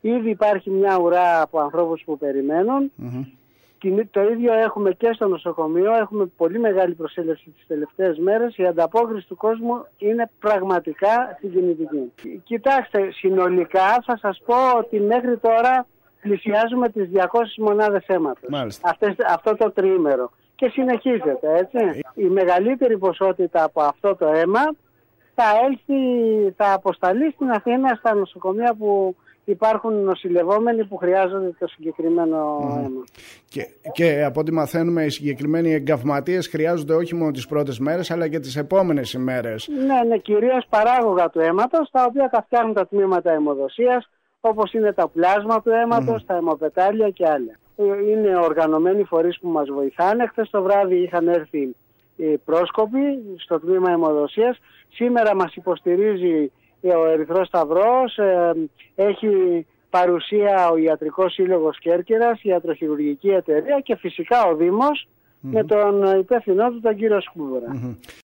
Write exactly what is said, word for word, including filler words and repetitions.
Ήδη υπάρχει μια ουρά από ανθρώπους που περιμένουν. Mm-hmm. Το ίδιο έχουμε και στο νοσοκομείο. Έχουμε πολύ μεγάλη προσέλευση τις τελευταίες μέρες. Η ανταπόκριση του κόσμου είναι πραγματικά συγκινητική. Κοιτάξτε, συνολικά θα σας πω ότι μέχρι τώρα πλησιάζουμε τις διακόσιες μονάδες αίματος. Αυτές, αυτό το τριήμερο. Και συνεχίζεται, έτσι. Η μεγαλύτερη ποσότητα από αυτό το αίμα θα έλθει, θα αποσταλεί στην Αθήνα στα νοσοκομεία που υπάρχουν νοσηλευόμενοι που χρειάζονται το συγκεκριμένο mm. αίμα. Και, και από ό,τι μαθαίνουμε, οι συγκεκριμένοι εγκαυματίες χρειάζονται όχι μόνο τις πρώτες μέρες, αλλά και τις επόμενες ημέρες. Ναι, ναι, κυρίως παράγωγα του αίματος, τα οποία τα φτιάχνουν τα τμήματα αιμοδοσίας, όπως είναι τα πλάσμα του αίματος, mm. τα αιμοπετάλια και άλλα. Είναι οργανωμένοι φορείς που μας βοηθάνε. Χθες το βράδυ είχαν έρθει οι πρόσκοποι στο τμήμα αιμοδοσίας. Σήμερα μας υποστηρίζει ο Ερυθρός Σταυρός, ε, έχει παρουσία ο Ιατρικός Σύλλογος Κέρκυρας, η Ιατροχειρουργική Εταιρεία και φυσικά ο Δήμος mm-hmm. με τον υπεύθυνό του τον κύριο Σκούβουρα. Mm-hmm.